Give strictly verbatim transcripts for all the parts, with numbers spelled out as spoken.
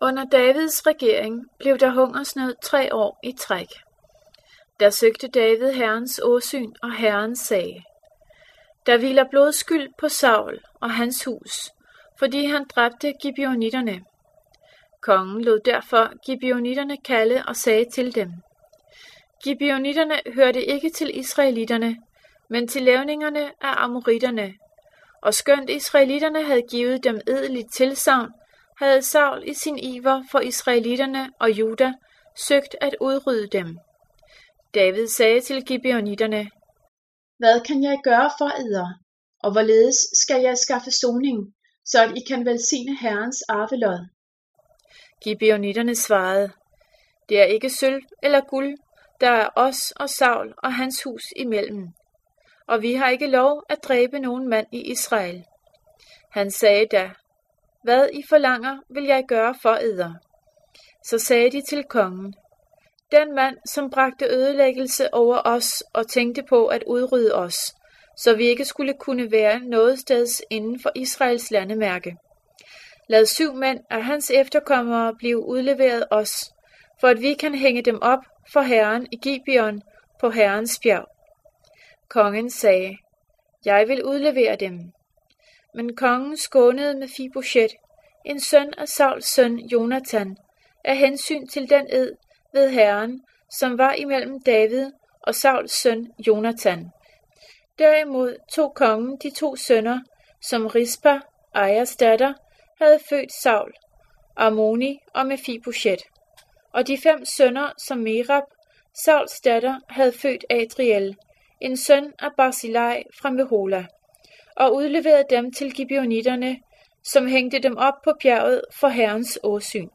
Under Davids regering blev der hungersnød tre år i træk. Der søgte David Herrens åsyn, og Herren sagde: Der hviler blodskyld på Saul og hans hus, fordi han dræbte gibeonitterne. Kongen lod derfor gibeonitterne kalde og sagde til dem: Gibeonitterne hørte ikke til israelitterne, men til levningerne af amoritterne, og skønt israelitterne havde givet dem edeligt tilsagn, havde Saul i sin iver for israelitterne og Juda søgt at udrydde dem. David sagde til gibeonitterne: Hvad kan jeg gøre for eder, og hvorledes skal jeg skaffe soning, så at I kan velsigne Herrens arvelod? Gibeonitterne svarede: Det er ikke sølv eller guld, der er os og Saul og hans hus imellem, og vi har ikke lov at dræbe nogen mand i Israel. Han sagde da: Hvad I forlanger, vil jeg gøre for eder. Så sagde de til kongen: Den mand, som bragte ødelæggelse over os og tænkte på at udrydde os, så vi ikke skulle kunne være noget steds inden for Israels landemærke. Lad syv mænd af hans efterkommere blive udleveret os, for at vi kan hænge dem op for Herren i Gibeon på Herrens bjerg. Kongen sagde: Jeg vil udlevere dem. Men kongen skånede Mefiboshet, en søn af Sauls søn Jonathan, af hensyn til den ed ved Herren, som var imellem David og Sauls søn Jonathan. Derimod tog kongen de to sønner, som Rispa, Ajas datter, havde født Saul, Armoni og Mefiboshet, og de fem sønner, som Merab, Sauls datter, havde født Adriel, en søn af Barzillai fra Mehola, og udleverede dem til gibeonitterne, som hængte dem op på bjerget for Herrens åsyn.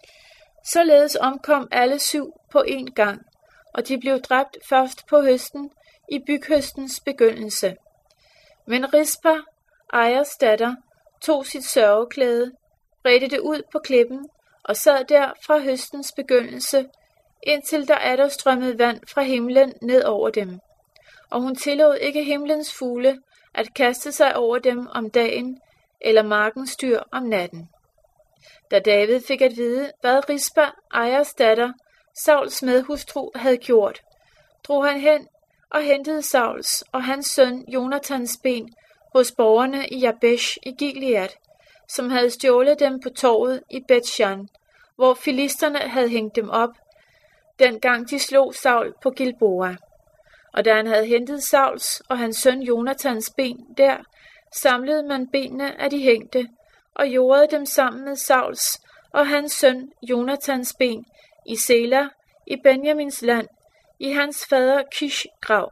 Således omkom alle syv på en gang, og de blev dræbt først på høsten, i byghøstens begyndelse. Men Rispa, Ajas datter, tog sit sørgeklæde, bredte det ud på klippen og sad der fra høstens begyndelse, indtil der atter strømmede vand fra himlen ned over dem. Og hun tillod ikke himlens fugle at kaste sig over dem om dagen, eller markens dyr om natten. Da David fik at vide, hvad Rispa, Ajas datter, Sauls medhustru, havde gjort, drog han hen og hentede Sauls og hans søn Jonathans ben hos borgerne i Jabesh i Gilead, som havde stjålet dem på torvet i Betshan, hvor filisterne havde hængt dem op, dengang de slog Saul på Gilboa. Og da han havde hentet Sauls og hans søn Jonathans ben der, samlede man benene af de hængte, og jordede dem sammen med Sauls og hans søn Jonathans ben i Sela, i Benjamins land, i hans fader Kish grav.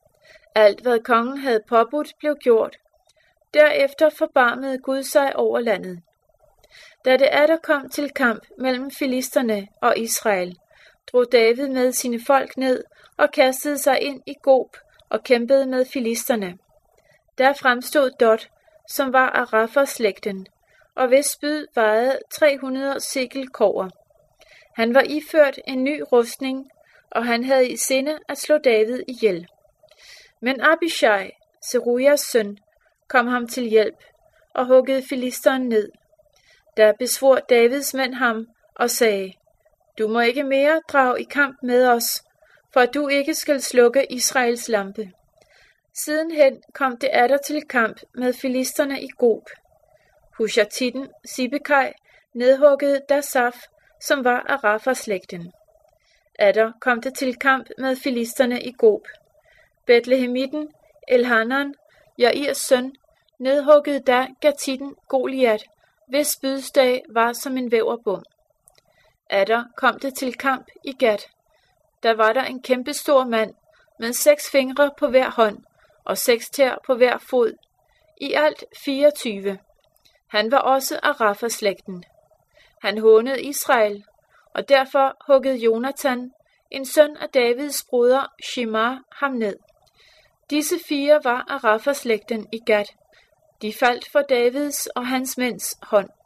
Alt hvad kongen havde påbudt blev gjort. Derefter forbarmede Gud sig over landet. Da det atter kom til kamp mellem filisterne og Israel, drog David med sine folk ned og kastede sig ind i Gob og kæmpede med filisterne. Der fremstod Dot, som var af Rafa-slægten, og hvis spyd vejede tre hundrede sekel kobber. Han var iført en ny rustning, og han havde i sinde at slå David ihjel. Men Abishai, Zerujas søn, kom ham til hjælp og huggede filisteren ned. Der besvor Davids mænd ham og sagde: Du må ikke mere drage i kamp med os, for at du ikke skal slukke Israels lampe. Sidenhen kom det atter til kamp med filisterne i Gob. Hushatitten Sibekai nedhuggede Dasaf, som var af Rafa-slægten. Atter kom det til kamp med filisterne i Gob. Betlehemitten Elhanan, Jairs søn, nedhuggede da Gatitten Goliat, hvis spydstav var som en væverbom. Atter kom det til kamp i Gat. Der var der en kæmpestor mand med seks fingre på hver hånd og seks tær på hver fod, i alt fireogtyve. Han var også af Rafa-slægten. Han hånede Israel, og derfor huggede Jonathan, en søn af Davids broder Shimar, ham ned. Disse fire var af Rafa-slægten i Gat. De faldt for Davids og hans mænds hånd.